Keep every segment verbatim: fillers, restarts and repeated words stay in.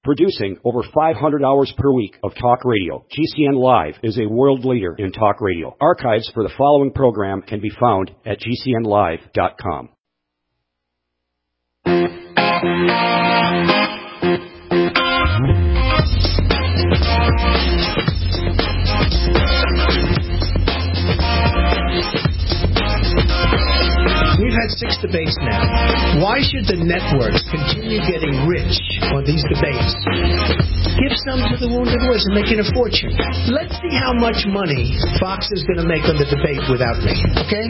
Producing over five hundred hours per week of talk radio, G C N Live is a world leader in talk radio. Archives for the following program can be found at G C N live dot com. We've had six debates now. Why should the networks continue getting rich on these debates? Give some to the wounded warriors and making a fortune. Let's see how much money Fox is going to make on the debate without me, okay?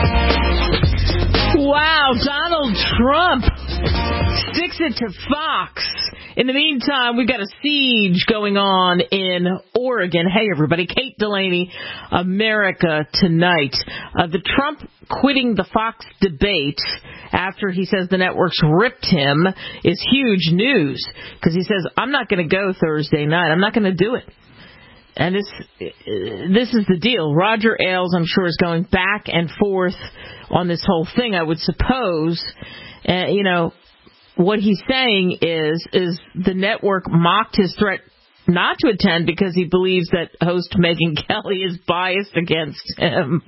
Wow, Donald Trump sticks it to Fox. In the meantime, we've got a siege going on in Oregon. Hey, everybody. Kate Delaney, America Tonight. Uh, the Trump quitting the Fox debate after he says the networks ripped him is huge news because he says, I'm not going to go Thursday night. I'm not going to do it. And this this is the deal. Roger Ailes, I'm sure, is going back and forth on this whole thing, I would suppose. Uh, you know, what he's saying is is the network mocked his threat not to attend because he believes that host Megyn Kelly is biased against him.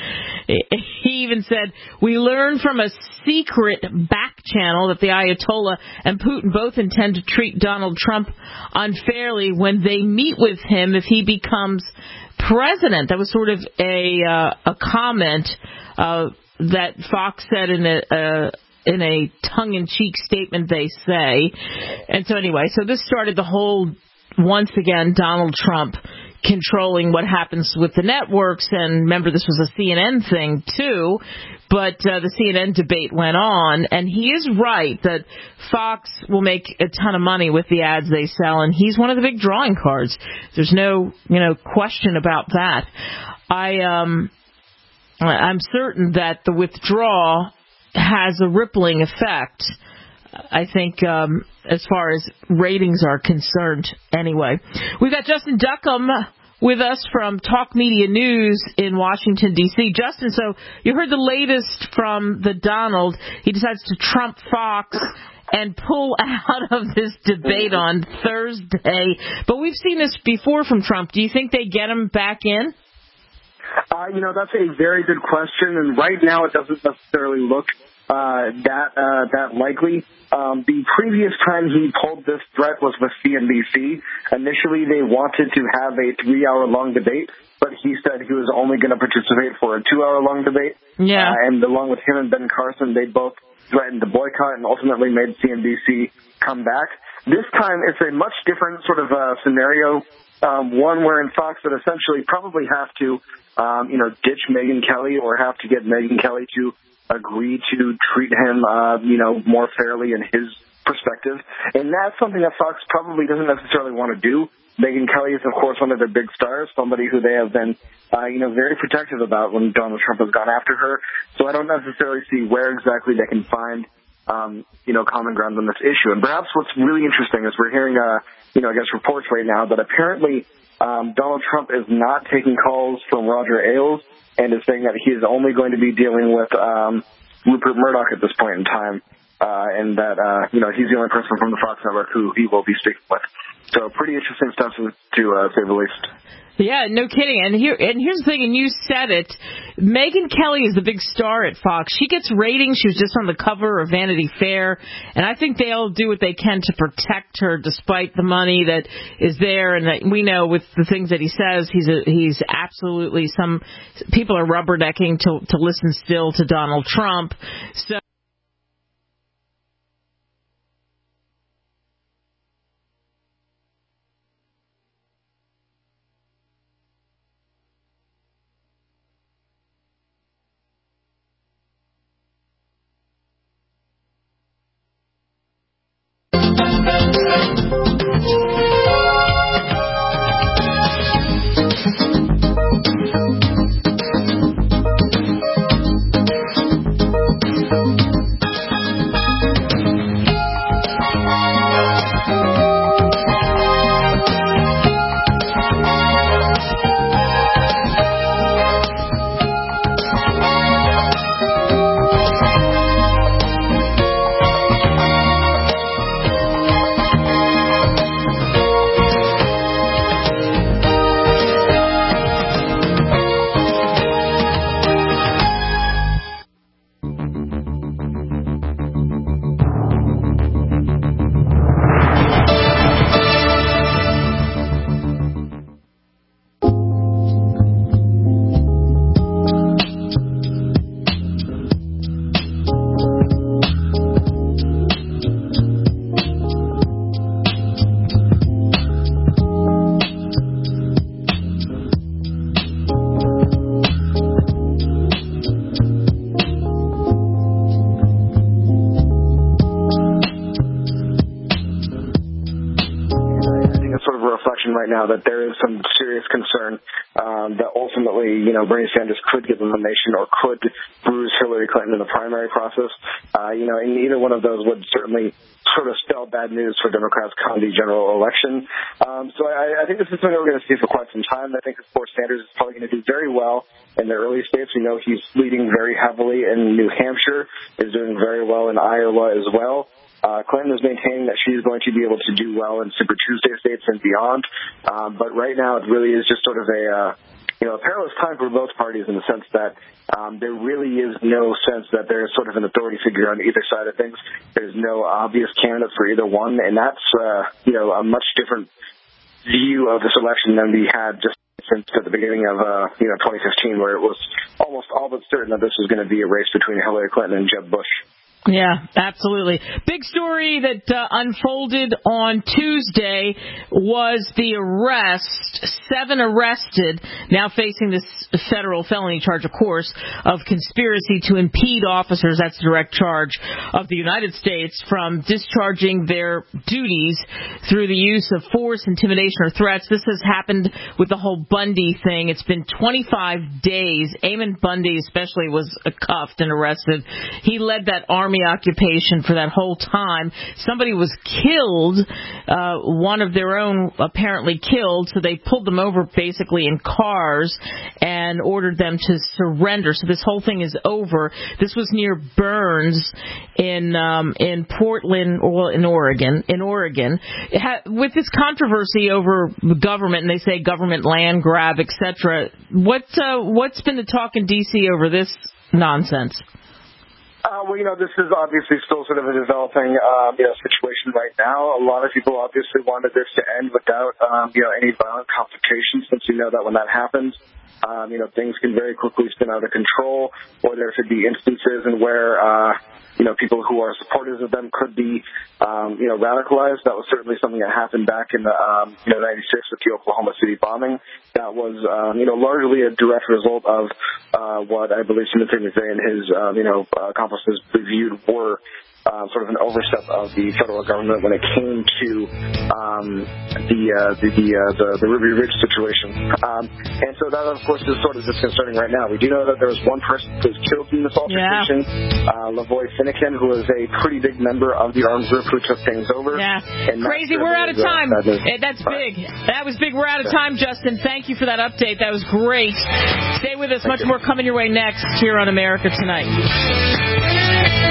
He even said, we learned from a secret back channel that the Ayatollah and Putin both intend to treat Donald Trump unfairly when they meet with him if he becomes president. That was sort of a uh, a comment uh, that Fox said in a uh, in a tongue-in-cheek statement, they say. And so anyway, so this started the whole, once again, Donald Trump controlling what happens with the networks. And remember, this was a C N N thing, too. But uh, the C N N debate went on. And he is right that Fox will make a ton of money with the ads they sell. And he's one of the big drawing cards. There's no, you know, question about that. I, um, I'm certain that the withdrawal has a rippling effect, I think, um, as far as ratings are concerned anyway. We've got Justin Duckham with us from Talk Media News in Washington, D C Justin, so you heard the latest from the Donald. He decides to trump Fox and pull out of this debate on Thursday. But we've seen this before from Trump. Do you think they get him back in? Uh, you know, that's a very good question, and right now it doesn't necessarily look uh, that uh, that likely. Um, the previous time he pulled this threat was with C N B C. Initially, they wanted to have a three-hour-long debate, but he said he was only going to participate for a two-hour-long debate. Yeah. Uh, and along with him and Ben Carson, they both threatened to boycott and ultimately made C N B C come back. This time, it's a much different sort of uh, scenario. Um, one wherein Fox would essentially probably have to, um, you know, ditch Megyn Kelly or have to get Megyn Kelly to agree to treat him, uh, you know, more fairly in his perspective. And that's something that Fox probably doesn't necessarily want to do. Megyn Kelly is, of course, one of their big stars, somebody who they have been, uh, you know, very protective about when Donald Trump has gone after her. So I don't necessarily see where exactly they can find, um, you know, common ground on this issue. And perhaps what's really interesting is we're hearing, uh, you know, I guess reports right now that apparently um, Donald Trump is not taking calls from Roger Ailes and is saying that he is only going to be dealing with um, Rupert Murdoch at this point in time, uh, and that, uh, you know, he's the only person from the Fox network who he will be speaking with. So pretty interesting stuff to, to uh, say the least. Yeah, no kidding. And here, and here's the thing, and you said it, Megyn Kelly is the big star at Fox. She gets ratings. She was just on the cover of Vanity Fair, and I think they'll do what they can to protect her despite the money that is there. And that we know with the things that he says, he's a, he's absolutely, some people are rubbernecking to to listen still to Donald Trump. So Thank you. it's sort of a reflection right now that there is some serious concern um, that ultimately, you know, Bernie Sanders could get the nomination or could bruise Hillary Clinton in the primary process. Uh, you know, and either one of those would certainly sort of spell bad news for Democrats come the general election. Um, so I, I think this is something we're going to see for quite some time. I think, of course, Sanders is probably going to do very well in the early states. We know he's leading very heavily in New Hampshire, is doing very well in Iowa as well. Uh, Clinton is maintaining that she's going to be able to do well in Super Tuesday states and beyond. Um, but right now it really is just sort of a, uh, you know, a perilous time for both parties in the sense that um, there really is no sense that there's sort of an authority figure on either side of things. There's no obvious candidate for either one, and that's, uh, you know, a much different view of this election than we had just since at the beginning of, uh, you know, twenty fifteen, where it was almost all but certain that this was going to be a race between Hillary Clinton and Jeb Bush. Yeah, absolutely. Big story that uh, unfolded on Tuesday was the arrest, seven arrested, now facing this federal felony charge, of course, of conspiracy to impede officers, that's the direct charge, of the United States from discharging their duties through the use of force, intimidation, or threats. This has happened with the whole Bundy thing. It's been twenty-five days. Eamon Bundy especially was cuffed and arrested. He led that army occupation for that whole time. Somebody was killed, uh, one of their own apparently killed, so they pulled them over basically in cars and ordered them to surrender. So this whole thing is over. This was near Burns in um, in Portland, well, in Oregon. In Oregon, it ha- with this controversy over government, and they say government land grab, et cetera. What uh, what's been the talk in D C over this nonsense? Uh, well, you know, this is obviously still sort of a developing, um, you know, situation right now. A lot of people obviously wanted this to end without, um, you know, any violent complications, since you know that when that happens, um, you know, things can very quickly spin out of control, or there could be instances in where, uh, you know, people who are supporters of them could be, um, you know, radicalized. That was certainly something that happened back in the, um, you know, ninety-six with the Oklahoma City bombing. That was, um, you know, largely a direct result of uh, what I believe Timothy McVeigh and his, um, you know, uh, accomplices reviewed were uh, sort of an overstep of the federal government when it came to um, the, uh, the the uh, the the Ruby Ridge situation. Um, and so that, of course, is sort of disconcerting right now. We do know that there was one person who was killed in this altercation, yeah. uh, Lavoy Finnegan, who was a pretty big member of the armed group who took things over. Yeah, and crazy. We're out of time. Uh, that that's big. That was big. We're out of time, Justin. Thank you for that update. That was great. Stay with us. Thank Much you. More coming your way next here on America Tonight.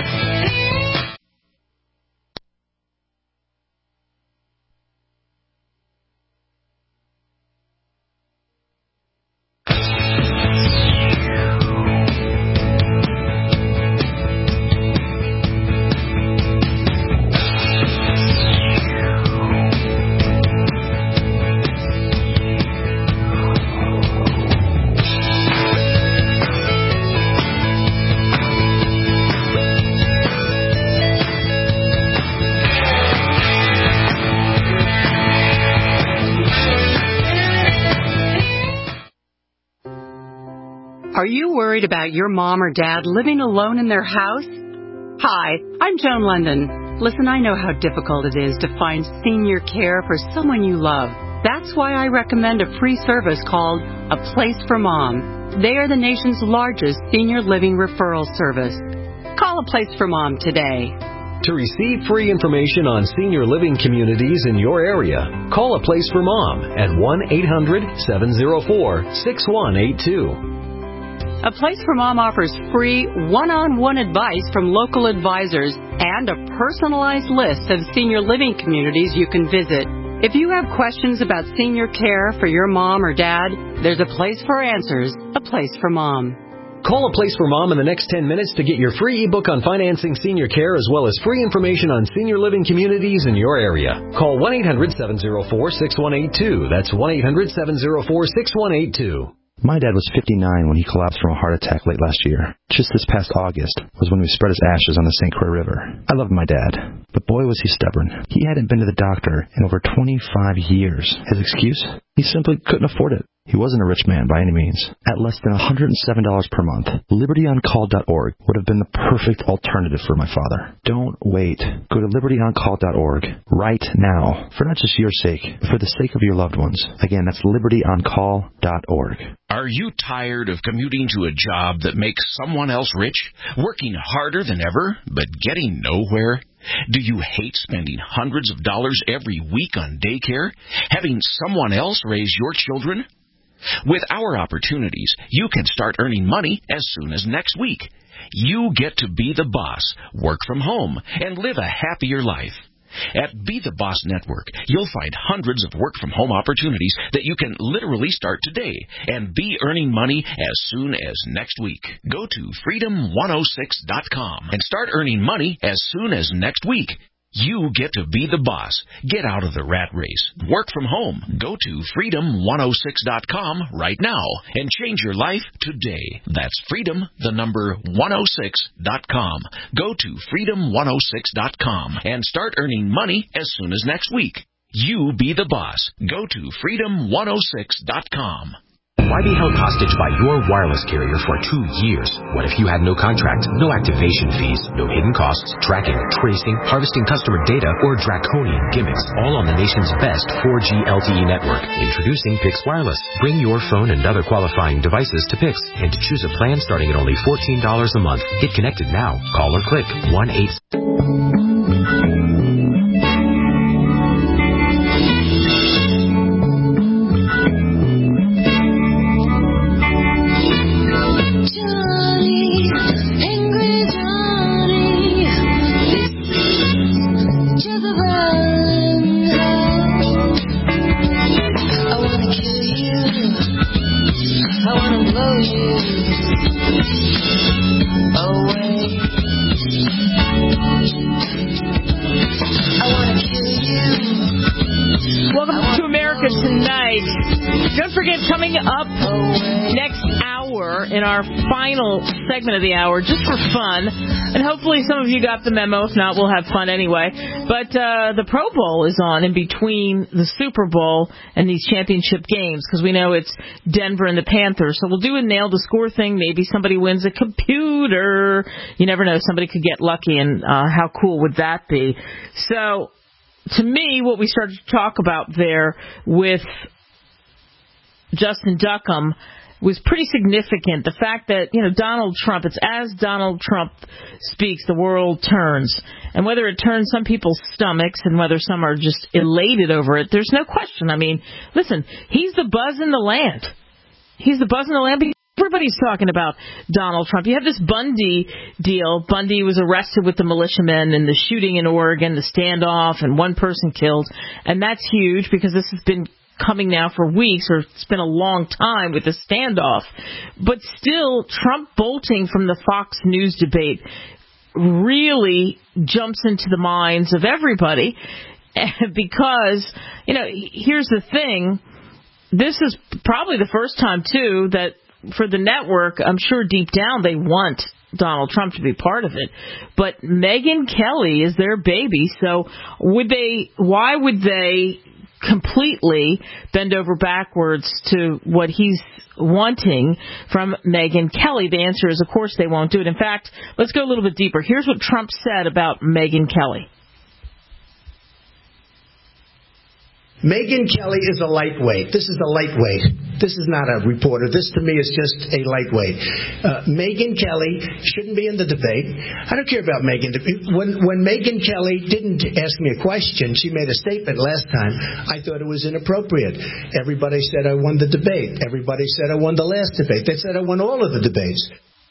Are you worried about your mom or dad living alone in their house? Hi, I'm Joan London. Listen, I know how difficult it is to find senior care for someone you love. That's why I recommend a free service called A Place for Mom. They are the nation's largest senior living referral service. Call A Place for Mom today. To receive free information on senior living communities in your area, call A Place for Mom at one eight hundred seven oh four six one eight two. A Place for Mom offers free one-on-one advice from local advisors and a personalized list of senior living communities you can visit. If you have questions about senior care for your mom or dad, there's a place for answers, A Place for Mom. Call A Place for Mom in the next ten minutes to get your free ebook on financing senior care as well as free information on senior living communities in your area. Call one eight hundred seven oh four six one eight two. That's one eight hundred seven oh four six one eight two. My dad was fifty-nine when he collapsed from a heart attack late last year. Just this past August was when we spread his ashes on the Saint Croix River. I loved my dad, but boy was he stubborn. He hadn't been to the doctor in over twenty-five years. His excuse? He simply couldn't afford it. He wasn't a rich man by any means. At less than one hundred seven dollars per month, liberty on call dot org would have been the perfect alternative for my father. Don't wait. Go to liberty on call dot org right now, for not just your sake, but for the sake of your loved ones. Again, that's liberty on call dot org. Are you tired of commuting to a job that makes someone else rich, working harder than ever, but getting nowhere? Do you hate spending hundreds of dollars every week on daycare, having someone else raise your children? With our opportunities, you can start earning money as soon as next week. You get to be the boss, work from home, and live a happier life. At Be the Boss Network, you'll find hundreds of work-from-home opportunities that you can literally start today and be earning money as soon as next week. Go to freedom one oh six dot com and start earning money as soon as next week. You get to be the boss. Get out of the rat race. Work from home. Go to freedom one oh six dot com right now and change your life today. That's freedom, the number one oh six dot com. Go to freedom one oh six dot com and start earning money as soon as next week. You be the boss. Go to freedom one oh six dot com. Why be held hostage by your wireless carrier for two years? What if you had no contract, no activation fees, no hidden costs, tracking, tracing, harvesting customer data, or draconian gimmicks, all on the nation's best four G L T E network? Introducing Pix Wireless. Bring your phone and other qualifying devices to Pix and choose a plan starting at only fourteen dollars a month. Get connected now. Call or click one eight. Coming up next hour in our final segment of the hour, just for fun, and hopefully some of you got the memo. If not, we'll have fun anyway. But uh, the Pro Bowl is on in between the Super Bowl and these championship games, because we know it's Denver and the Panthers. So we'll do a nail the score thing. Maybe somebody wins a computer. You never know. Somebody could get lucky, and uh, how cool would that be? So to me, what we started to talk about there with Justin Duckham was pretty significant. The fact that, you know, Donald Trump, it's as Donald Trump speaks, the world turns. And whether it turns some people's stomachs and whether some are just elated over it, there's no question. I mean, listen, he's the buzz in the land. He's the buzz in the land. Everybody's talking about Donald Trump. You have this Bundy deal. Bundy was arrested with the militiamen and the shooting in Oregon, the standoff, and one person killed. And that's huge because this has been coming now for weeks, or it's been a long time with the standoff. But still, Trump bolting from the Fox News debate really jumps into the minds of everybody because, you know, here's the thing. This is probably the first time, too, that for the network, I'm sure deep down they want Donald Trump to be part of it. But Megyn Kelly is their baby, so would they? Why would they completely bend over backwards to what he's wanting from Megyn Kelly? The answer is, of course, they won't do it. In fact, let's go a little bit deeper. Here's what Trump said about Megyn Kelly. Megyn Kelly is a lightweight. This is a lightweight. This is not a reporter. This, to me, is just a lightweight. Uh, Megyn Kelly shouldn't be in the debate. I don't care about Megyn. When, when Megyn Kelly didn't ask me a question, she made a statement last time. I thought it was inappropriate. Everybody said I won the debate. Everybody said I won the last debate. They said I won all of the debates.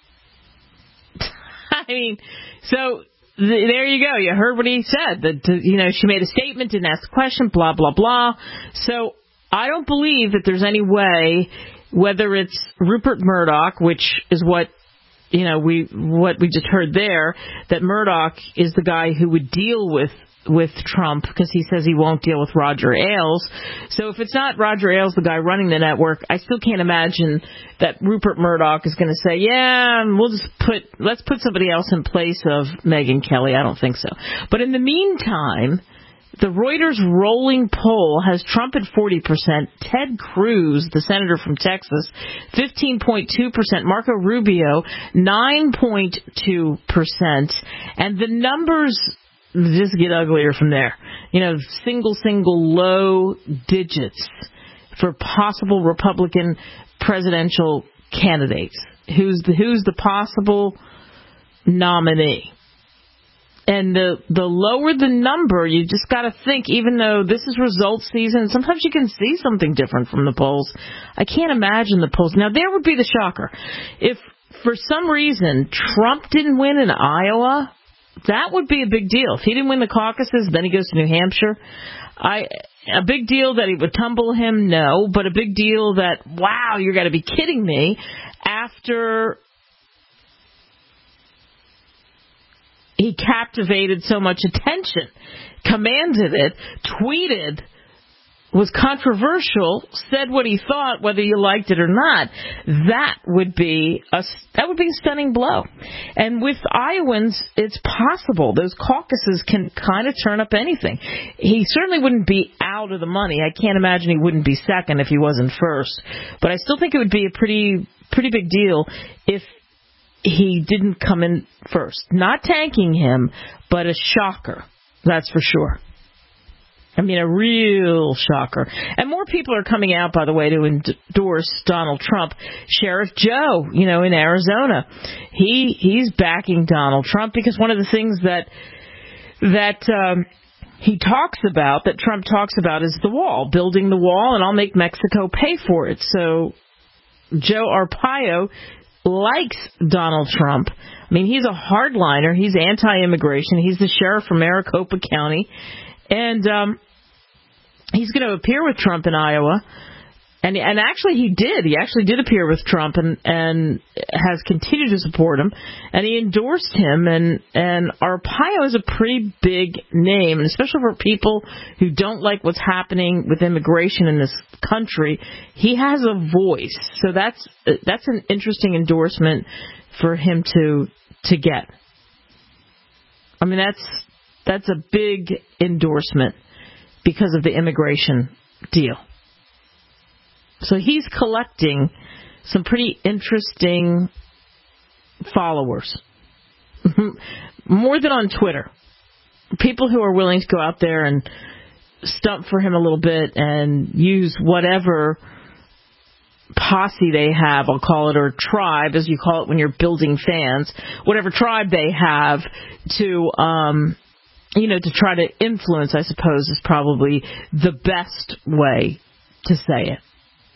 I mean, so there you go. You heard what he said. That, you know, she made a statement, didn't ask a question, blah, blah, blah. So I don't believe that there's any way, whether it's Rupert Murdoch, which is what, you know, we what we just heard there, that Murdoch is the guy who would deal with with Trump because he says he won't deal with Roger Ailes. So if it's not Roger Ailes, the guy running the network, I still can't imagine that Rupert Murdoch is going to say, yeah, we'll just put, let's put somebody else in place of Megyn Kelly. I don't think so. But in the meantime, The Reuters rolling poll has Trump at forty percent, Ted Cruz, the senator from Texas, fifteen point two percent, Marco Rubio, nine point two percent, and the numbers just get uglier from there. You know, single, single, low digits for possible Republican presidential candidates. Who's the, who's the possible nominee? And the the lower the number, you just got to think, even though this is results season, sometimes you can see something different from the polls. I can't imagine the polls. Now, there would be the shocker. If, for some reason, Trump didn't win in Iowa, that would be a big deal. If he didn't win the caucuses, then he goes to New Hampshire. I A big deal that he would tumble him, no. But a big deal that, wow, you got to be kidding me, after he captivated so much attention, commanded it, tweeted, was controversial, said what he thought, whether you liked it or not. That would be a that would be a stunning blow. And with Iowans, it's possible. Those caucuses can kind of turn up anything. He certainly wouldn't be out of the money. I can't imagine he wouldn't be second if he wasn't first. But I still think it would be a pretty pretty big deal if he didn't come in first. Not tanking him, but a shocker. That's for sure. I mean, a real shocker. And more people are coming out, by the way, to endorse Donald Trump. Sheriff Joe, you know, in Arizona, he he's backing Donald Trump because one of the things that that um, he talks about, that Trump talks about, is the wall, building the wall, and I'll make Mexico pay for it. So Joe Arpaio likes Donald Trump. I mean, he's a hardliner. He's anti-immigration. He's the sheriff from Maricopa County. And um, he's going to appear with Trump in Iowa. And and actually he did. He actually did appear with Trump and, and has continued to support him. And he endorsed him. And, and Arpaio is a pretty big name, and especially for people who don't like what's happening with immigration in this country. He has a voice. So that's that's an interesting endorsement for him to to get. I mean, that's that's a big endorsement because of the immigration deal. So he's collecting some pretty interesting followers. More than on Twitter. People who are willing to go out there and stump for him a little bit and use whatever posse they have, I'll call it, or tribe, as you call it when you're building fans, whatever tribe they have to, um, you know, to try to influence, I suppose, is probably the best way to say it.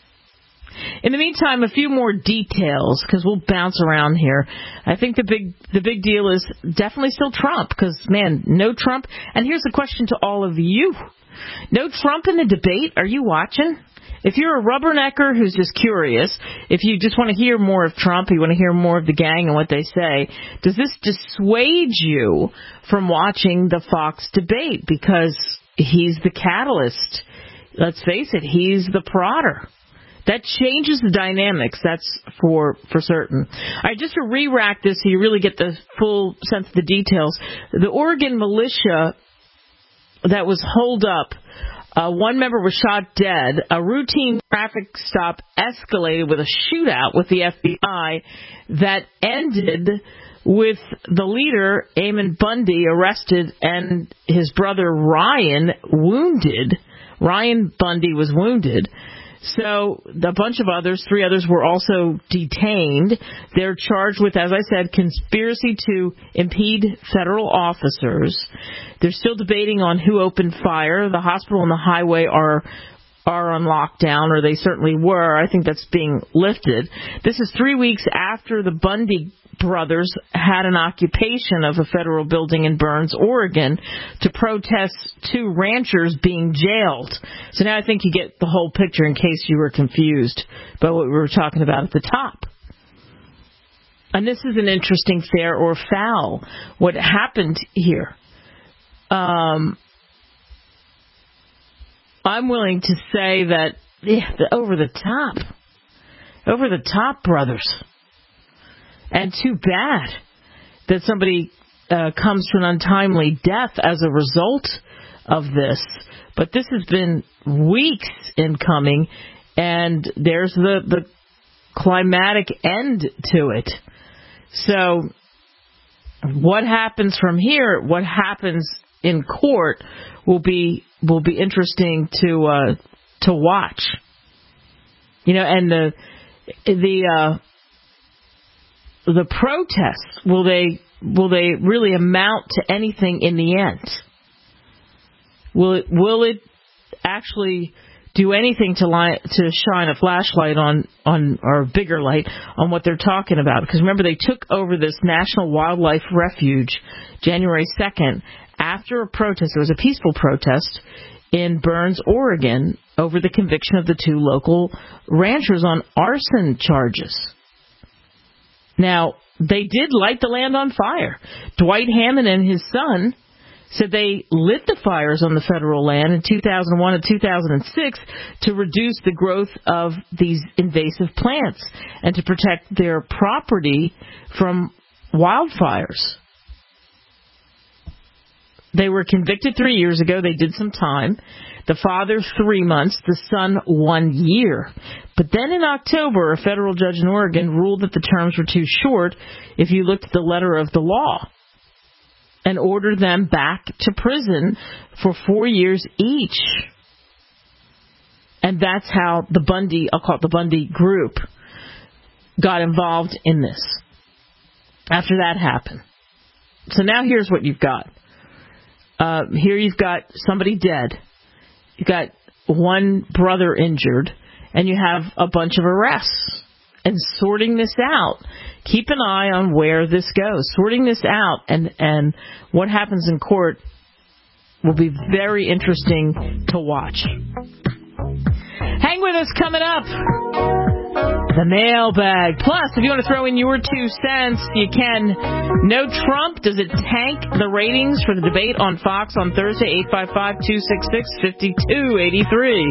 In the meantime, a few more details, because we'll bounce around here. I think the big the big deal is definitely still Trump, because, man, no Trump. And here's the question to all of you. No Trump in the debate? Are you watching? If you're a rubbernecker who's just curious, if you just want to hear more of Trump, you want to hear more of the gang and what they say, does this dissuade you from watching the Fox debate? Because he's the catalyst. Let's face it, he's the prodder. That changes the dynamics, that's for for certain. All right, just to re-rack this so you really get the full sense of the details. The Oregon militia that was holed up, uh, one member was shot dead. A routine traffic stop escalated with a shootout with the F B I that ended with the leader, Eamon Bundy, arrested and his brother Ryan wounded. Ryan Bundy was wounded. So a bunch of others, three others, were also detained. They're charged with, as I said, conspiracy to impede federal officers. They're still debating on who opened fire. The hospital and the highway are are on lockdown, or they certainly were. I think that's being lifted. This is three weeks after the Bundy brothers had an occupation of a federal building in Burns, Oregon, to protest two ranchers being jailed. So now I think you get the whole picture in case you were confused by what we were talking about at the top. And this is an interesting fair or foul, what happened here. Um, I'm willing to say that, yeah, the over the top, over the top brothers. And too bad that somebody uh, comes to an untimely death as a result of this. But this has been weeks in coming, and there's the, the climatic end to it. So what happens from here, what happens in court, will be will be interesting to uh, to watch. You know, and the the uh, the protests, will they will they really amount to anything in the end? Will it will it actually do anything to lie, to shine a flashlight on, on or a bigger light on what they're talking about? Because remember, they took over this National Wildlife Refuge January second after a protest. There was a peaceful protest in Burns, Oregon, over the conviction of the two local ranchers on arson charges. Now, they did light the land on fire. Dwight Hammond and his son said they lit the fires on the federal land in two thousand one and two thousand six to reduce the growth of these invasive plants and to protect their property from wildfires. They were convicted three years ago. They did some time. The father, three months. The son, one year. But then in October, a federal judge in Oregon ruled that the terms were too short if you looked at the letter of the law, and ordered them back to prison for four years each. And that's how the Bundy, I'll call it the Bundy group, got involved in this after that happened. So now here's what you've got. Uh, here you've got somebody dead. You've got one brother injured, and you have a bunch of arrests. And sorting this out, keep an eye on where this goes. Sorting this out and, and what happens in court will be very interesting to watch. Hang with us, coming up, the mailbag. Plus, if you want to throw in your two cents, you can. No Trump. Does it tank the ratings for the debate on Fox on Thursday? eight five five, two six six, five two eight three.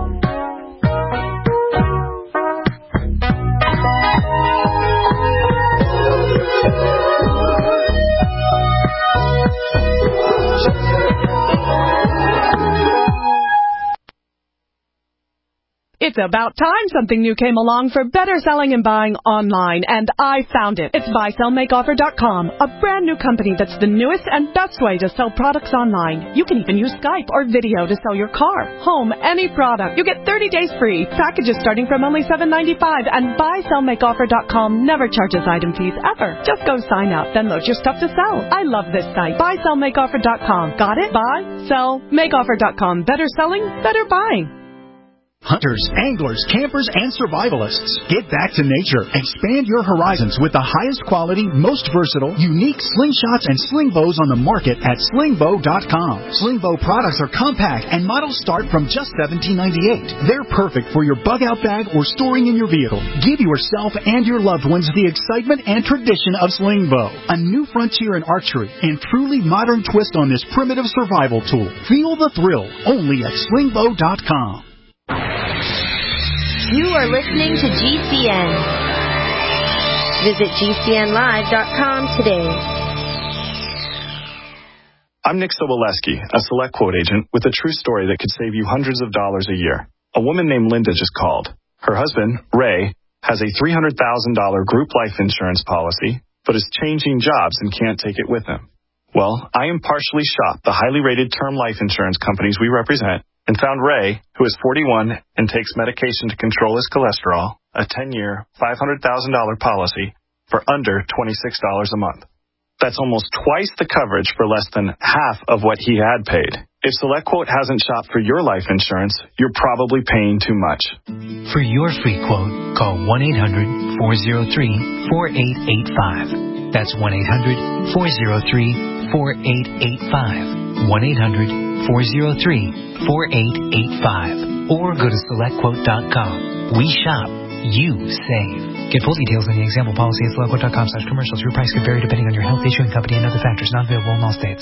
It's about time something new came along for better selling and buying online, and I found it. It's buy sell make offer dot com, a brand new company that's the newest and best way to sell products online. You can even use Skype or video to sell your car, home, any product. You get thirty days free, packages starting from only seven ninety-five, and buy sell make offer dot com never charges item fees ever. Just go sign up, then load your stuff to sell. I love this site, buy sell make offer dot com. Got it? buy sell make offer dot com. Better selling, better buying. Hunters, anglers, campers, and survivalists. Get back to nature. Expand your horizons with the highest quality, most versatile, unique slingshots and sling bows on the market at sling bow dot com. Sling bow products are compact and models start from just seventeen ninety-eight. They're perfect for your bug-out bag or storing in your vehicle. Give yourself and your loved ones the excitement and tradition of sling bow, a new frontier in archery and truly modern twist on this primitive survival tool. Feel the thrill only at sling bow dot com. You are listening to G C N. Visit G C N live dot com today. I'm Nick Soboleski, a Select Quote agent with a true story that could save you hundreds of dollars a year. A woman named Linda just called. Her husband, Ray, has a three hundred thousand dollars group life insurance policy, but is changing jobs and can't take it with him. Well, I impartially shopped the highly rated term life insurance companies we represent and found Ray, who is forty-one and takes medication to control his cholesterol, a ten-year, five hundred thousand dollars policy for under twenty-six dollars a month. That's almost twice the coverage for less than half of what he had paid. If SelectQuote hasn't shopped for your life insurance, you're probably paying too much. For your free quote, call one eight hundred, four oh three, four eight eight five. That's one eight hundred, four oh three, four eight eight five. one eight hundred, four oh three, four eight eight five. Or go to select quote dot com. We shop, you save. Get full details in the example policy at select quote dot com slash commercials. Your price can vary depending on your health, issuing company, and other factors not available in all states.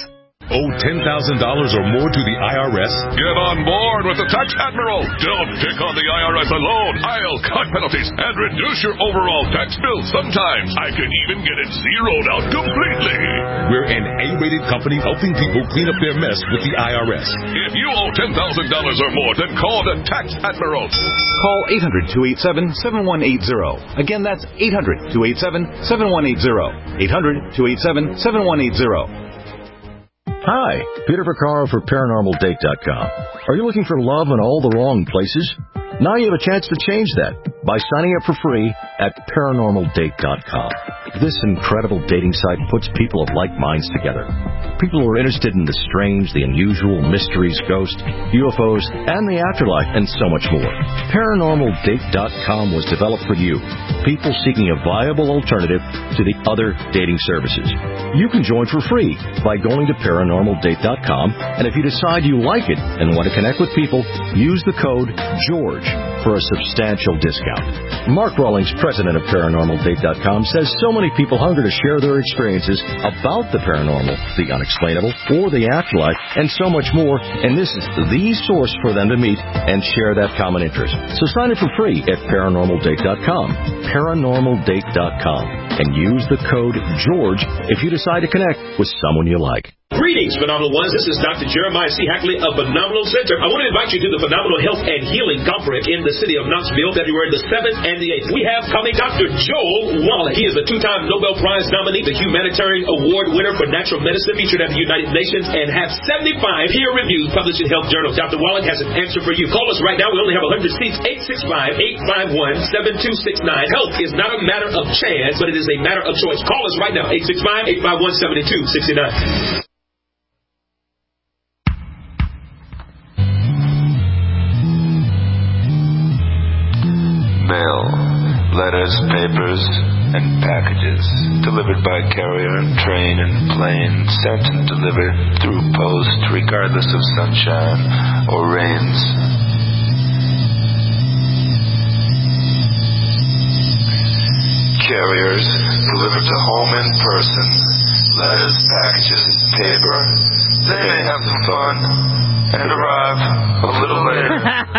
Owe ten thousand dollars or more to the I R S? Get on board with the Tax Admiral. Don't pick on the I R S alone. I'll cut penalties and reduce your overall tax bill. Sometimes I can even get it zeroed out completely. We're an A-rated company helping people clean up their mess with the I R S. If you owe ten thousand dollars or more, then call the Tax Admiral. Call eight hundred, two eight seven, seven one eight zero. Again, that's eight hundred, two eight seven, seven one eight zero. eight hundred, two eight seven, seven one eight zero. Hi, Peter Vaccaro for Paranormal Date dot com. Are you looking for love in all the wrong places? Now you have a chance to change that by signing up for free at Paranormal Date dot com. This incredible dating site puts people of like minds together. People who are interested in the strange, the unusual, mysteries, ghosts, U F Os, and the afterlife, and so much more. Paranormal Date dot com was developed for you, people seeking a viable alternative to the other dating services. You can join for free by going to Paranormal Date dot com, and if you decide you like it and want to connect with people, use the code GEORGE for a substantial discount. Mark Rawlings, president of Paranormal Date dot com, says so many people hunger to share their experiences about the paranormal, the unexplainable, or the afterlife, and so much more, and this is the source for them to meet and share that common interest. So sign up for free at Paranormal Date dot com, Paranormal Date dot com, and use the code GEORGE if you decide to connect with someone you like. Greetings, Phenomenal Ones. This is Doctor Jeremiah C. Hackley of Phenomenal Center. I want to invite you to the Phenomenal Health and Healing Conference in the city of Knoxville, February the seventh and the eighth. We have coming Doctor Joel Wallach. He is a two-time Nobel Prize nominee, the Humanitarian Award winner for Natural Medicine, featured at the United Nations, and have seventy-five peer reviews published in health journals. Doctor Wallach has an answer for you. Call us right now. We only have one hundred seats. eight six five, eight five one, seven two six nine. Health is not a matter of chance, but it is a matter of choice. Call us right now. eight six five, eight five one, seven two six nine. Mail, letters, papers, and packages delivered by carrier and train and plane, sent and delivered through post regardless of sunshine or rains. Carriers deliver to home in person, letters, packages, paper. They may have some fun and arrive a little later.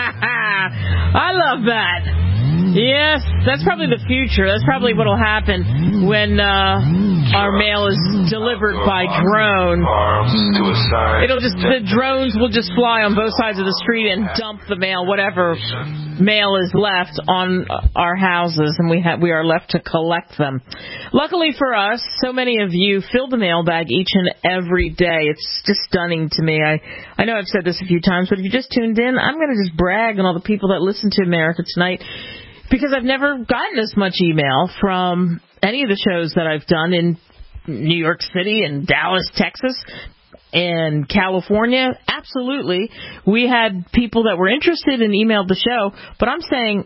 I love that. Yes, that's probably the future. That's probably what will happen when uh, our mail is delivered by drone. It'll just the drones will just fly on both sides of the street and dump the mail, whatever mail is left, on our houses, and we have we are left to collect them. Luckily for us, so many of you fill the mailbag each and every day. It's just stunning to me. I I know I've said this a few times, but if you just tuned in, I'm going to just brag on all the people that listen to America Tonight, because I've never gotten as much email from any of the shows that I've done in New York City and Dallas, Texas, and California. Absolutely. We had people that were interested and emailed the show, but I'm saying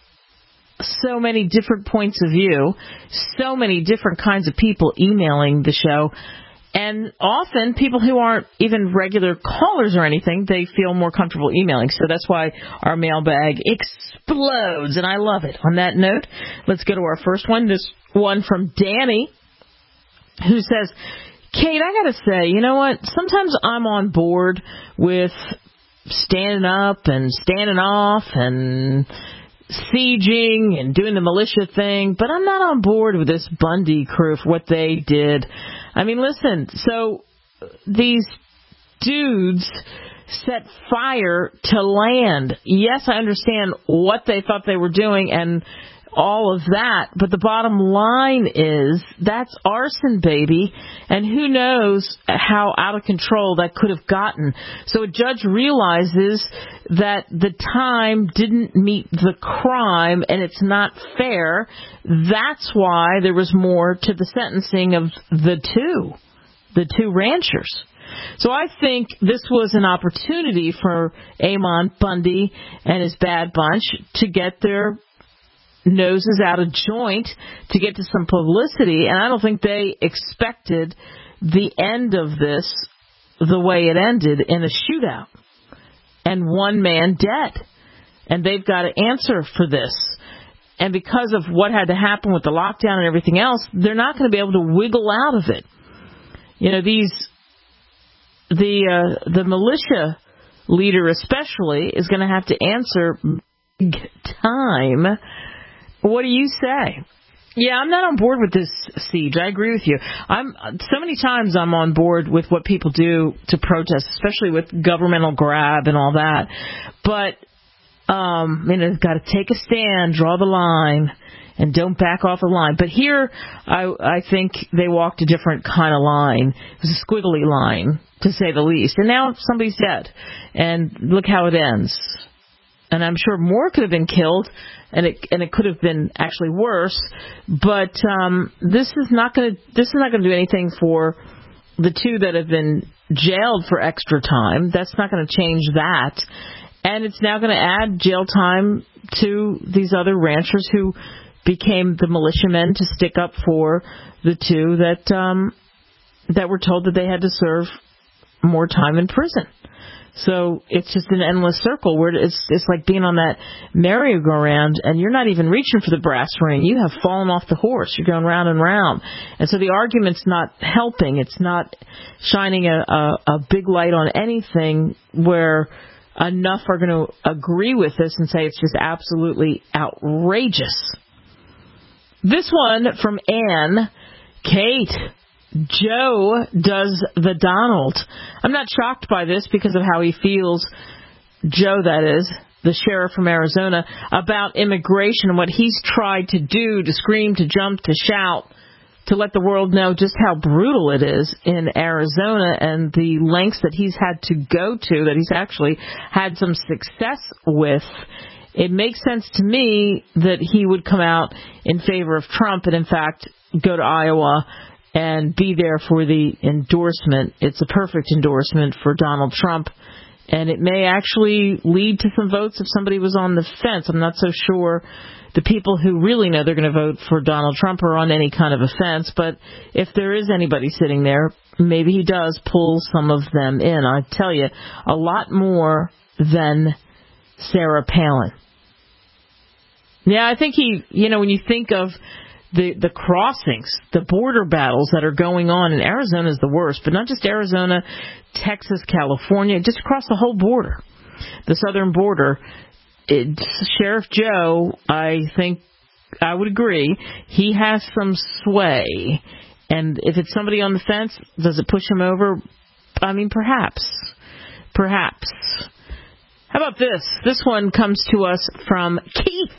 so many different points of view, so many different kinds of people emailing the show. And often, people who aren't even regular callers or anything, they feel more comfortable emailing. So that's why our mailbag explodes, and I love it. On that note, let's go to our first one. This one from Danny, who says, Kate, I got to say, you know what? Sometimes I'm on board with standing up and standing off and sieging and doing the militia thing, but I'm not on board with this Bundy crew for what they did. I mean, listen, so these dudes set fire to land. Yes, I understand what they thought they were doing and all of that, but the bottom line is that's arson, baby, and who knows how out of control that could have gotten. So a judge realizes that the time didn't meet the crime and it's not fair. That's why there was more to the sentencing of the two, the two ranchers. So I think this was an opportunity for Amon Bundy and his bad bunch to get their noses out of joint, to get to some publicity, and I don't think they expected the end of this the way it ended, in a shootout and one man dead, and they've got to answer for this. And because of what had to happen with the lockdown and everything else, they're not going to be able to wiggle out of it. You know, these the uh, the militia leader especially is going to have to answer big time. What do you say? Yeah, I'm not on board with this siege. I agree with you. I'm so many times I'm on board with what people do to protest, especially with governmental grab and all that. But um, you know, got to take a stand, draw the line, and don't back off the line. But here, I I think they walked a different kind of line. It was a squiggly line, to say the least. And now somebody's dead, and look how it ends. And I'm sure more could have been killed, and it and it could have been actually worse. But um, this is not going to this is not going to do anything for the two that have been jailed for extra time. That's not going to change that, and it's now going to add jail time to these other ranchers who became the militiamen to stick up for the two that um, that were told that they had to serve more time in prison. So it's just an endless circle where it's it's like being on that merry-go-round, and you're not even reaching for the brass ring. You have fallen off the horse. You're going round and round. And so the argument's not helping. It's not shining a, a, a big light on anything where enough are going to agree with this and say it's just absolutely outrageous. This one from Ann. Kate, Joe does the Donald. I'm not shocked by this because of how he feels, Joe that is, the sheriff from Arizona, about immigration and what he's tried to do, to scream, to jump, to shout, to let the world know just how brutal it is in Arizona and the lengths that he's had to go to, that he's actually had some success with. It makes sense to me that he would come out in favor of Trump and, in fact, go to Iowa and be there for the endorsement. It's a perfect endorsement for Donald Trump, and it may actually lead to some votes if somebody was on the fence. I'm not so sure the people who really know they're going to vote for Donald Trump are on any kind of a fence, but if there is anybody sitting there, maybe he does pull some of them in. I tell you, a lot more than Sarah Palin. Yeah, I think he, you know, when you think of the the crossings, the border battles that are going on, and Arizona is the worst, but not just Arizona, Texas, California, just across the whole border, the southern border. It, Sheriff Joe, I think I would agree, he has some sway. And if it's somebody on the fence, does it push him over? I mean, perhaps. Perhaps. How about this? This one comes to us from Keith.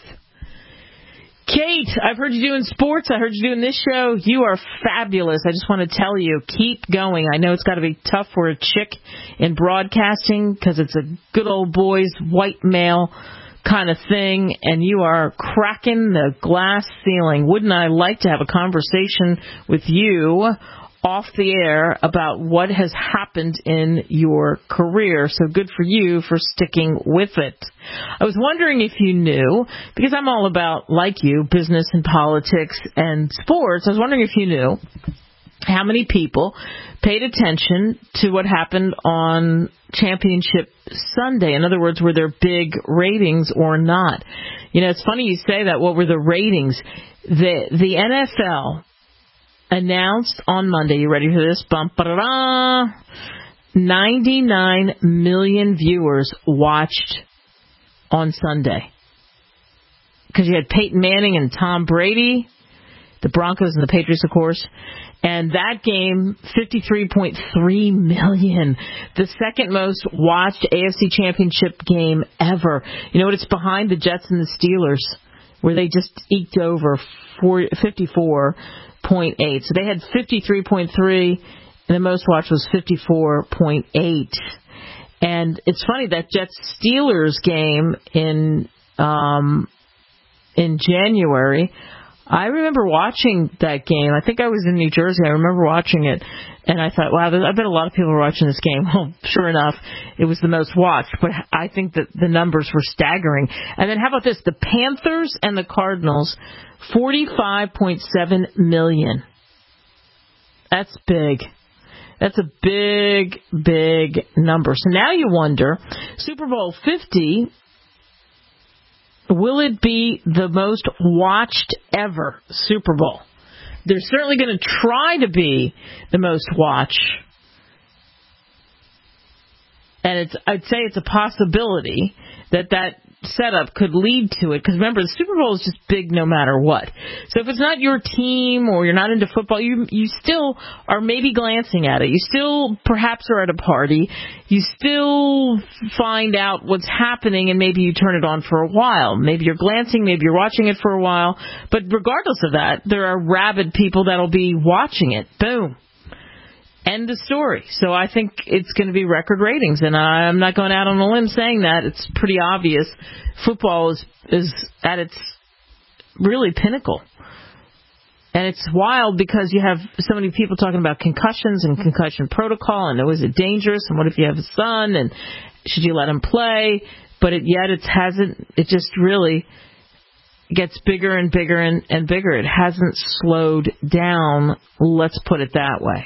Kate, I've heard you doing sports. I heard you doing this show. You are fabulous. I just want to tell you, keep going. I know it's got to be tough for a chick in broadcasting because it's a good old boys, white male kind of thing, and you are cracking the glass ceiling. Wouldn't I like to have a conversation with you off the air about what has happened in your career? So good for you for sticking with it. I was wondering if you knew, because I'm all about, like you, business and politics and sports. I was wondering if you knew how many people paid attention to what happened on Championship Sunday. In other words, were there big ratings or not? You know, it's funny you say that. What were the ratings? The the N F L announced on Monday, you ready for this? Bum, ba-da-da, ninety-nine million viewers watched on Sunday. Because you had Peyton Manning and Tom Brady, the Broncos and the Patriots, of course. And that game, fifty-three point three million. The second most watched A F C Championship game ever. You know what? It's behind the Jets and the Steelers, where they just eked over fifty-four point eight. So they had fifty-three point three, and the most watched was fifty-four point eight. And it's funny, that Jets-Steelers game in um, in January, I remember watching that game. I think I was in New Jersey. I remember watching it, and I thought, wow, I bet a lot of people were watching this game. Well, sure enough, it was the most watched, but I think that the numbers were staggering. And then how about this? The Panthers and the Cardinals, forty-five point seven million. That's big. That's a big, big number. So now you wonder, Super Bowl fifty, will it be the most watched ever Super Bowl? They're certainly going to try to be the most watched. And it's, I'd say it's a possibility that that setup could lead to it. Because remember, the Super Bowl is just big no matter what. So if it's not your team or you're not into football, you you still are maybe glancing at it. You still perhaps are at a party. You still find out what's happening and maybe you turn it on for a while. Maybe you're glancing, maybe you're watching it for a while. But regardless of that, there are rabid people that'll be watching it. Boom. End of story. So I think it's going to be record ratings, and I'm not going out on a limb saying that. It's pretty obvious. Football is is at its really pinnacle. And it's wild because you have so many people talking about concussions and concussion protocol, and oh, is it dangerous, and what if you have a son, and should you let him play? But it, yet it hasn't, it just really gets bigger and bigger and, and bigger. It hasn't slowed down, let's put it that way.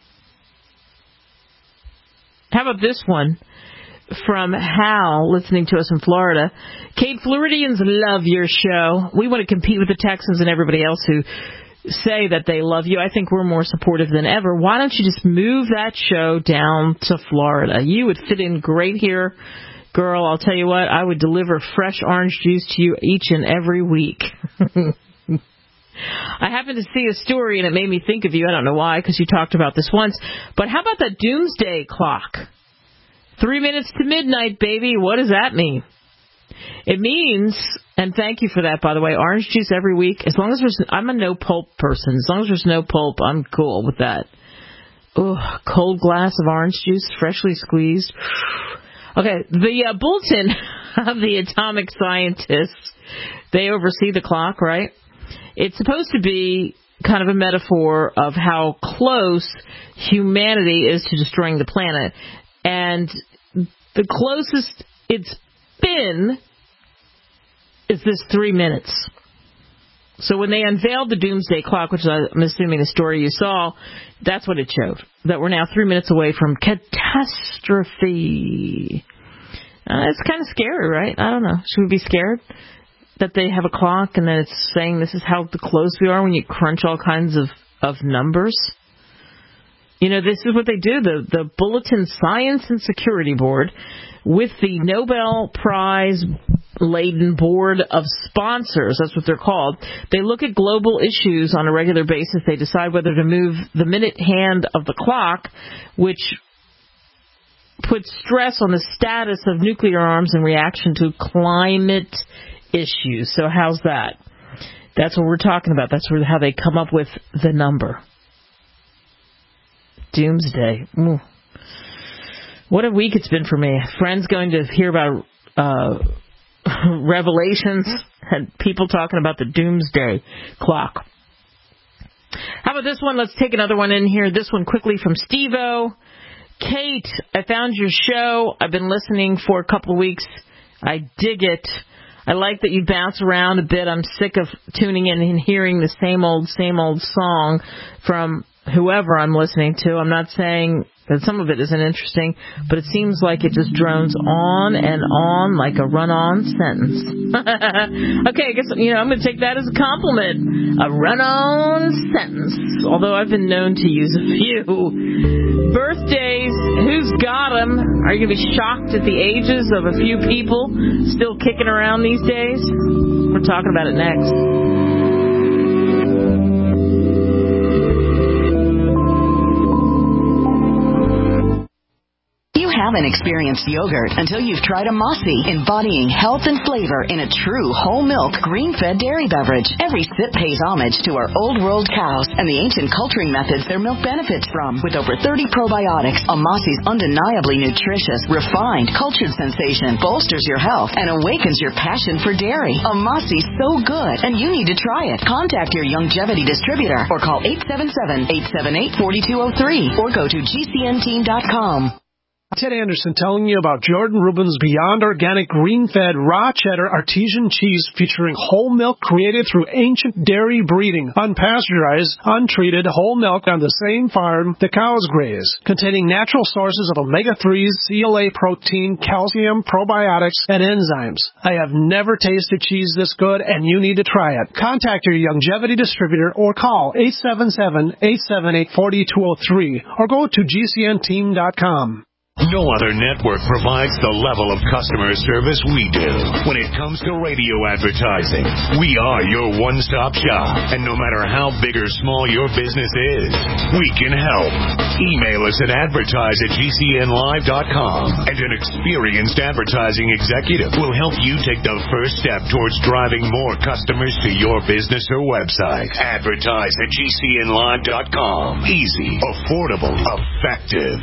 How about this one from Hal, listening to us in Florida? Kate, Floridians love your show. We want to compete with the Texans and everybody else who say that they love you. I think we're more supportive than ever. Why don't you just move that show down to Florida? You would fit in great here. Girl, I'll tell you what, I would deliver fresh orange juice to you each and every week. I happened to see a story, and it made me think of you. I don't know why, because you talked about this once. But how about that doomsday clock? Three minutes to midnight, baby. What does that mean? It means, and thank you for that, by the way, orange juice every week. As long as there's, I'm a no pulp person. As long as there's no pulp, I'm cool with that. Ugh, cold glass of orange juice, freshly squeezed. Okay, the uh, bulletin of the atomic scientists, they oversee the clock, right? It's supposed to be kind of a metaphor of how close humanity is to destroying the planet. And the closest it's been is this three minutes. So when they unveiled the doomsday clock, which I'm assuming the story you saw, that's what it showed, that we're now three minutes away from catastrophe. Uh, it's kind of scary, right? I don't know. Should we be scared that they have a clock and then it's saying this is how close we are when you crunch all kinds of, of numbers? You know, this is what they do. The, the Bulletin Science and Security Board, with the Nobel Prize-laden board of sponsors, that's what they're called, they look at global issues on a regular basis. They decide whether to move the minute hand of the clock, which puts stress on the status of nuclear arms in reaction to climate issues. So how's that? That's what we're talking about. That's how they come up with the number. Doomsday. Ooh. What a week it's been for me. Friends going to hear about uh, Revelations and people talking about the doomsday clock. How about this one? Let's take another one in here. This one quickly from Steve-O. Kate, I found your show. I've been listening for a couple of weeks. I dig it. I like that you bounce around a bit. I'm sick of tuning in and hearing the same old, same old song from whoever I'm listening to. I'm not saying that some of it isn't interesting, but it seems like it just drones on and on like a run-on sentence. Okay, I guess, you know, I'm going to take that as a compliment. A run-on sentence. Although I've been known to use a few. Birthdays, who's got them? Are you going to be shocked at the ages of a few people still kicking around these days? We're talking about it next. Haven't experienced yogurt until you've tried a Mossy, embodying health and flavor in a true whole milk, green-fed dairy beverage. Every sip pays homage to our old world cows and the ancient culturing methods their milk benefits from. With over thirty probiotics, a Mossy's undeniably nutritious, refined, cultured sensation bolsters your health and awakens your passion for dairy. A Mossy's so good, and you need to try it. Contact your Youngevity distributor or call eight seven seven, eight seven eight, four two zero three or go to G C N team dot com. Ted Anderson telling you about Jordan Rubin's Beyond Organic Green-Fed Raw Cheddar Artesian Cheese featuring whole milk created through ancient dairy breeding, unpasteurized, untreated whole milk on the same farm the cows graze, containing natural sources of omega threes, C L A protein, calcium, probiotics, and enzymes. I have never tasted cheese this good, and you need to try it. Contact your Youngevity distributor or call eight seven seven, eight seven eight, four two zero three or go to G C N team dot com. No other network provides the level of customer service we do. When it comes to radio advertising, we are your one-stop shop. And no matter how big or small your business is, we can help. Email us at advertise at G C N live dot com, and an experienced advertising executive will help you take the first step towards driving more customers to your business or website. Advertise at G C N live dot com. Easy, affordable, effective.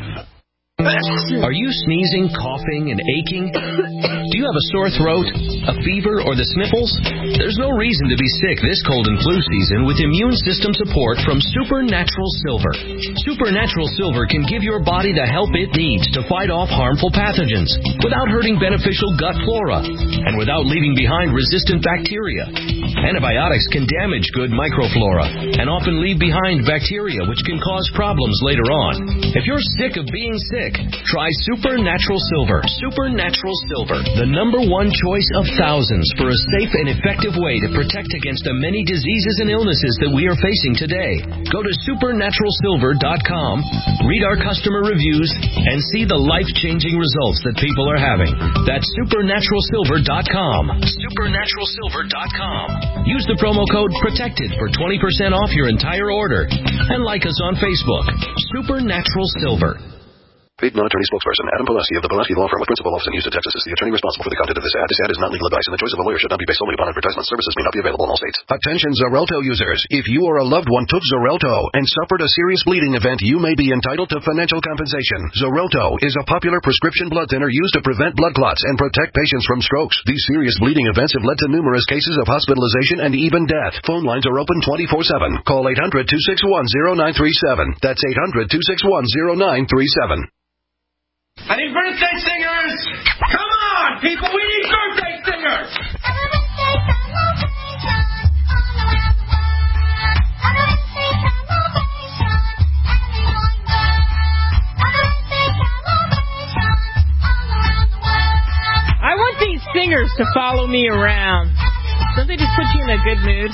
Are you sneezing, coughing, and aching? Do you have a sore throat, a fever, or the sniffles? There's no reason to be sick this cold and flu season with immune system support from Supernatural Silver. Supernatural Silver can give your body the help it needs to fight off harmful pathogens without hurting beneficial gut flora and without leaving behind resistant bacteria. Antibiotics can damage good microflora and often leave behind bacteria which can cause problems later on. If you're sick of being sick, try Supernatural Silver. Supernatural Silver, the number one choice of thousands for a safe and effective way to protect against the many diseases and illnesses that we are facing today. Go to supernatural silver dot com, read our customer reviews, and see the life-changing results that people are having. That's supernatural silver dot com. supernatural silver dot com. Use the promo code PROTECTED for twenty percent off your entire order. And like us on Facebook. Supernatural Silver. Paid non-attorney spokesperson Adam Pileski of the Pileski Law Firm with principal office in Houston, Texas is the attorney responsible for the content of this ad. This ad is not legal advice, and the choice of a lawyer should not be based solely upon advertisement. Services may not be available in all states. Attention Xarelto users. If you or a loved one took Xarelto and suffered a serious bleeding event, you may be entitled to financial compensation. Xarelto is a popular prescription blood thinner used to prevent blood clots and protect patients from strokes. These serious bleeding events have led to numerous cases of hospitalization and even death. Phone lines are open twenty-four seven. Call eight hundred, two six one, zero nine three seven. That's eight hundred, two six one, zero nine three seven. I need birthday singers! Come on, people, we need birthday singers! I want these singers to follow me around. Don't they just put you in a good mood?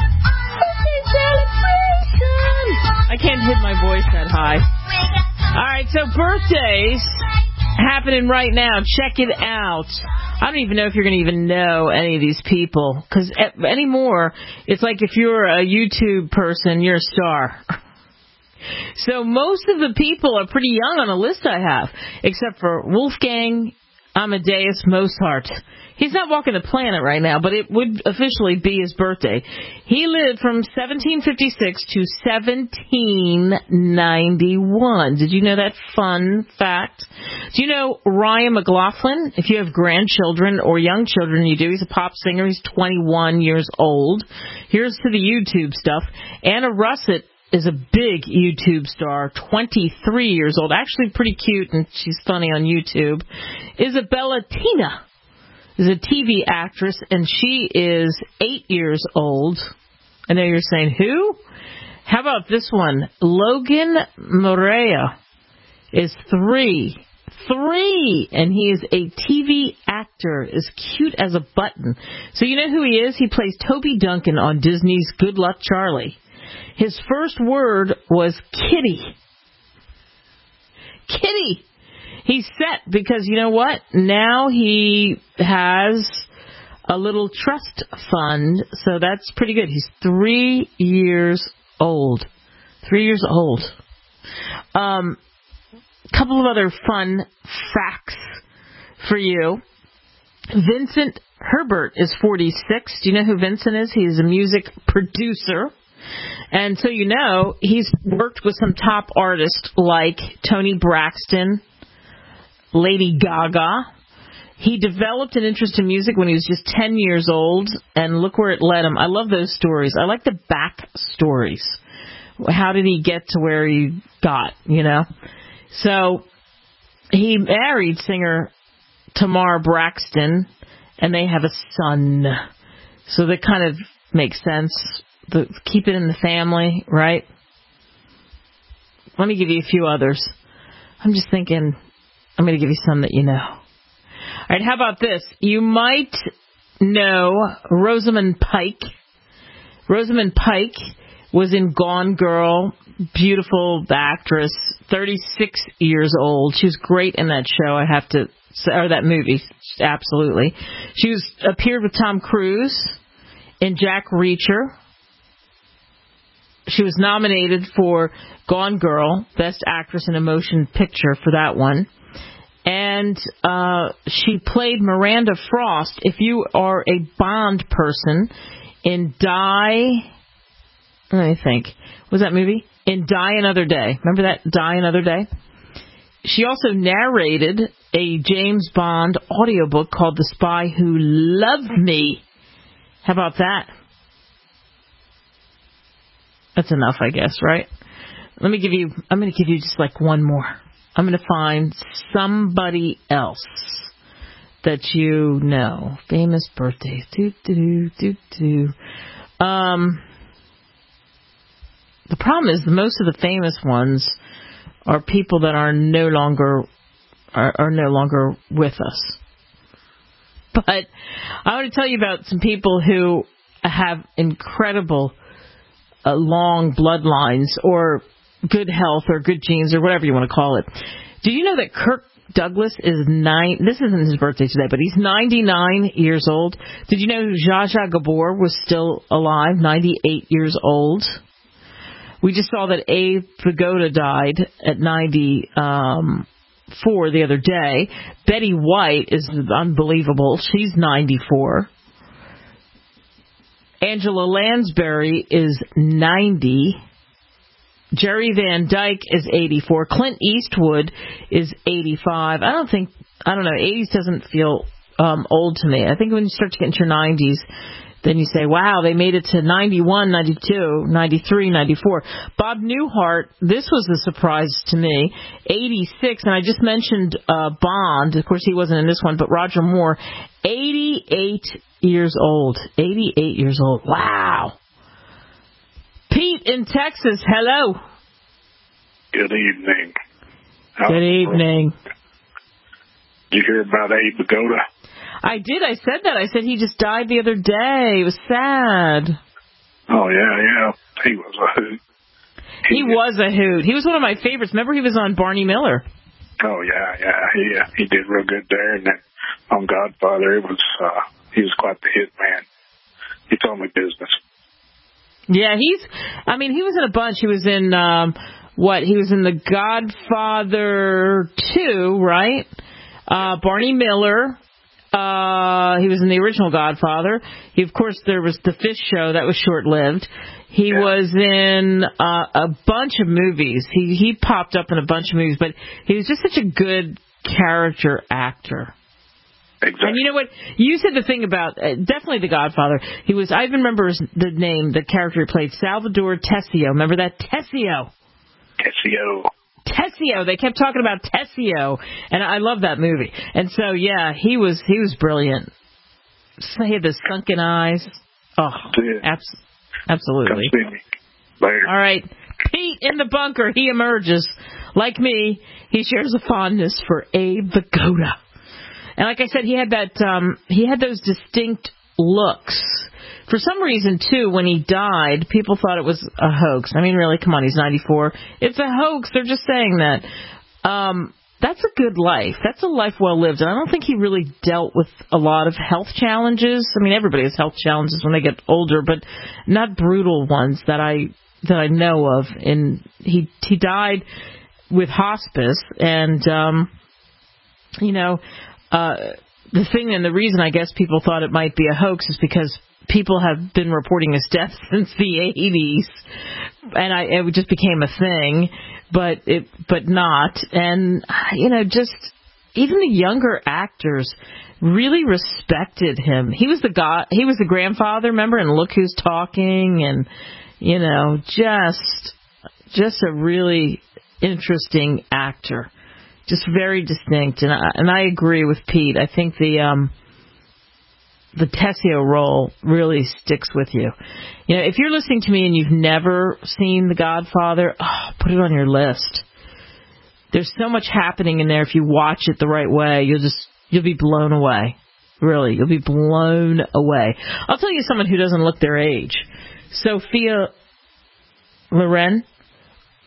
I can't hit my voice that high. All right, so birthdays happening right now. Check it out. I don't even know if you're going to even know any of these people, because anymore, it's like if you're a YouTube person, you're a star. So most of the people are pretty young on a list I have, except for Wolfgang Amadeus Mozart. He's not walking the planet right now, but it would officially be his birthday. He lived from seventeen fifty-six to seventeen ninety-one. Did you know that fun fact? Do you know Ryan McLaughlin? If you have grandchildren or young children, you do. He's a pop singer. He's twenty-one years old. Here's to the YouTube stuff. Anna Russett is a big YouTube star, twenty-three years old. Actually pretty cute, and she's funny on YouTube. Isabella Tina is a T V actress, and she is eight years old. I know you're saying, who? How about this one? Logan Morea is three. Three! And he is a T V actor, as cute as a button. So you know who he is? He plays Toby Duncan on Disney's Good Luck Charlie. His first word was kitty. Kitty! He's set because, you know what? Now he has a little trust fund, so that's pretty good. He's three years old. Three years old. Um, a couple of other fun facts for you. Vincent Herbert is forty-six. Do you know who Vincent is? He's a music producer. And so you know, he's worked with some top artists like Toni Braxton, Lady Gaga. He developed an interest in music when he was just ten years old, and look where it led him. I love those stories. I like the back stories. How did he get to where he got, you know? So he married singer Tamar Braxton, and they have a son. So that kind of makes sense. The, keep it in the family, right? Let me give you a few others. I'm just thinking, I'm going to give you some that you know. All right, how about this? You might know Rosamund Pike. Rosamund Pike was in Gone Girl beautiful actress, thirty-six years old. She was great in that show, I have to say, or that movie, absolutely. She was appeared with Tom Cruise in Jack Reacher. She was nominated for Gone Girl, Best Actress in a Motion Picture for that one. And uh, she played Miranda Frost. If you are a Bond person, in Die... Let me think. What was that movie? In Die Another Day. Remember that? Die Another Day? She also narrated a James Bond audiobook called The Spy Who Loved Me. How about that? That's enough, I guess, right? Let me give you, I'm going to give you just like one more. I'm going to find somebody else that you know. Famous birthdays. Do, do, do, do, do. Um... The problem is most of the famous ones are people that are no longer are, are no longer with us. But I want to tell you about some people who have incredible uh, long bloodlines or good health or good genes or whatever you want to call it. Do you know that Kirk Douglas is nine? This isn't his birthday today, but he's ninety-nine years old. Did you know Zsa Zsa Gabor was still alive, ninety-eight years old? We just saw that Abe Vigoda died at ninety-four the other day. Betty White is unbelievable. She's ninety-four. Angela Lansbury is ninety. Jerry Van Dyke is eighty-four. Clint Eastwood is eighty-five. I don't think, I don't know, eighties doesn't feel um, old to me. I think when you start to get into your nineties, then you say, wow, they made it to ninety-one, ninety-two, ninety-three, ninety-four. Bob Newhart, this was a surprise to me, eighty-six, and I just mentioned uh, Bond. Of course, he wasn't in this one, but Roger Moore, eighty-eight years old. eighty-eight years old. Wow. Pete in Texas, hello. Good evening. Good evening. Did you hear about Abe Vigoda? I did. I said that. I said he just died the other day. It was sad. Oh, yeah, yeah. He was a hoot. He, he was a hoot. He was one of my favorites. Remember, he was on Barney Miller. Oh, yeah, yeah. He uh, he did real good there. And then on Godfather, it was uh, he was quite the hit man. He told me business. Yeah, he's, I mean, he was in a bunch. He was in, um, what, he was in The Godfather two, right? Uh, Barney Miller. Uh, he was in the original Godfather. He, of course, there was the Fish Show. That was short-lived. He yeah. was in uh, a bunch of movies. He he popped up in a bunch of movies, but he was just such a good character actor. Exactly. And you know what? You said the thing about, uh, definitely the Godfather. He was, I even remember his, the name, the character he played, Salvador Tessio. Remember that? Tessio. Tessio. Tessio. They kept talking about Tessio, and I love that movie. And so, yeah, he was he was brilliant. So he had the sunken eyes. Oh, abs- absolutely. Later. All right. Pete in the bunker. He emerges. Like me, he shares a fondness for Abe Vigoda. And like I said, he had that. Um, he had those distinct looks. For some reason, too, when he died, people thought it was a hoax. I mean, really, come on, he's ninety-four. It's a hoax. They're just saying that. Um, that's a good life. That's a life well lived. And I don't think he really dealt with a lot of health challenges. I mean, everybody has health challenges when they get older, but not brutal ones that I that I know of. And he he died with hospice, and um, you know. Uh, the thing and the reason I guess people thought it might be a hoax is because people have been reporting his death since the eighties, and I, it just became a thing, but it, but not. And, you know, just even the younger actors really respected him. He was the god, he was the grandfather, remember, and Look Who's Talking, and, you know, just, just a really interesting actor. Just very distinct, and I, and I agree with Pete. I think the um, the Tessio role really sticks with you. You know, if you're listening to me and you've never seen The Godfather, oh, put it on your list. There's so much happening in there. If you watch it the right way, you'll just you'll be blown away. Really, you'll be blown away. I'll tell you someone who doesn't look their age. Sophia Loren.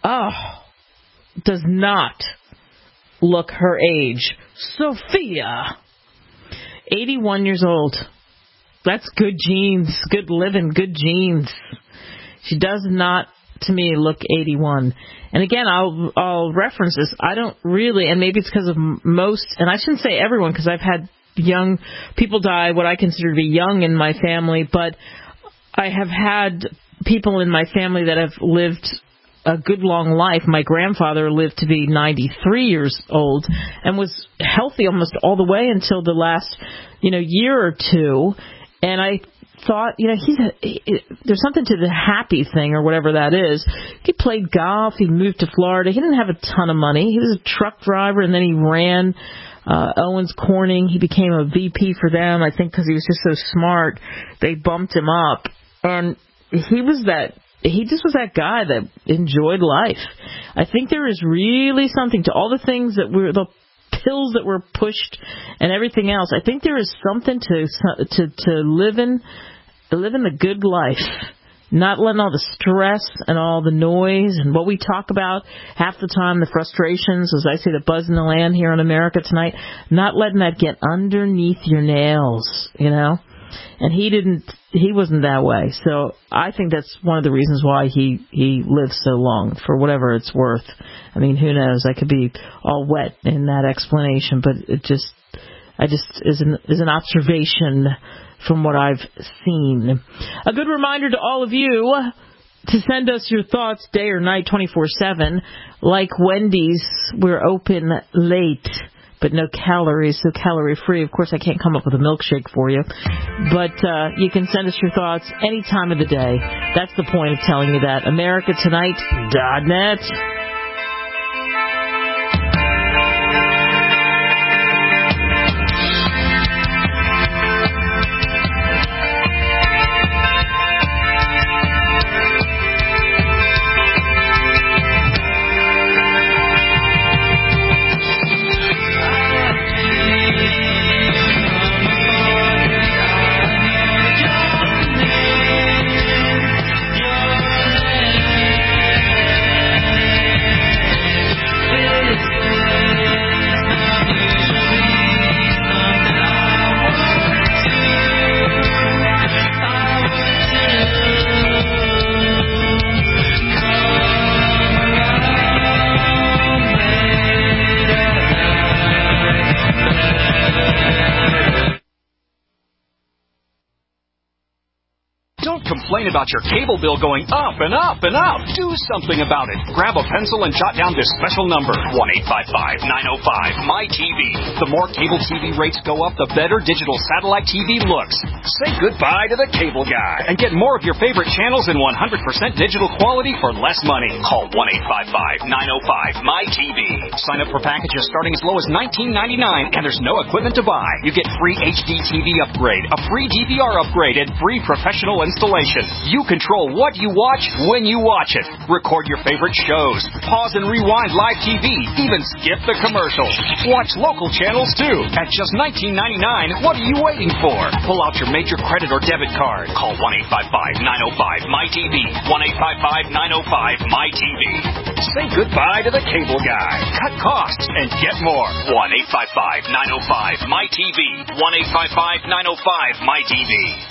oh, does not look her age. Sophia, eighty-one years old. That's good genes, good living, good genes. She does not, to me, look eighty-one. And again, I'll I'll reference this. I don't really, and maybe it's because of most, and I shouldn't say everyone, because I've had young people die, what I consider to be young in my family, but I have had people in my family that have lived a good long life. My grandfather lived to be ninety-three years old and was healthy almost all the way until the last, you know, year or two. And I thought, you know, he's a, he, there's something to the happy thing or whatever that is. He played golf. He moved to Florida. He didn't have a ton of money. He was a truck driver, and then he ran uh, Owens Corning. He became a V P for them, I think, because he was just so smart. They bumped him up. And he was that, he just was that guy that enjoyed life. I think there is really something to all the things that were, the pills that were pushed and everything else. I think there is something to to to living living the good life, not letting all the stress and all the noise and what we talk about half the time, the frustrations, as I say, the buzz in the land here in America tonight, not letting that get underneath your nails, you know. And he didn't, he wasn't that way. So I think that's one of the reasons why he, he lived so long, for whatever it's worth. I mean, who knows? I could be all wet in that explanation, but it just, I just, is an, is an observation from what I've seen. A good reminder to all of you to send us your thoughts day or night, twenty-four seven. Like Wendy's, we're open late, but no calories, so calorie-free. Of course, I can't come up with a milkshake for you. But uh, you can send us your thoughts any time of the day. That's the point of telling you that. America Tonight dot net. Complain about your cable bill going up and up and up. Do something about it. Grab a pencil and jot down this special number, one eight five five, nine oh five, M Y T V. The more cable T V rates go up, the better digital satellite T V looks. Say goodbye to the cable guy and get more of your favorite channels in one hundred percent digital quality for less money. Call one eight five five, nine oh five, M Y T V. Sign up for packages starting as low as nineteen ninety-nine, and there's no equipment to buy. You get free H D T V upgrade, a free D V R upgrade, and free professional installation. You control what you watch when you watch it. Record your favorite shows. Pause and rewind live T V. Even skip the commercials. Watch local channels too. At just nineteen ninety-nine, what are you waiting for? Pull out your major credit or debit card. Call one eight five five, nine oh five, M Y T V. one eight five five, nine oh five, M Y T V. Say goodbye to the cable guy. Cut costs and get more. one eight five five, nine oh five, M Y T V. one eight five five, nine oh five, M Y T V.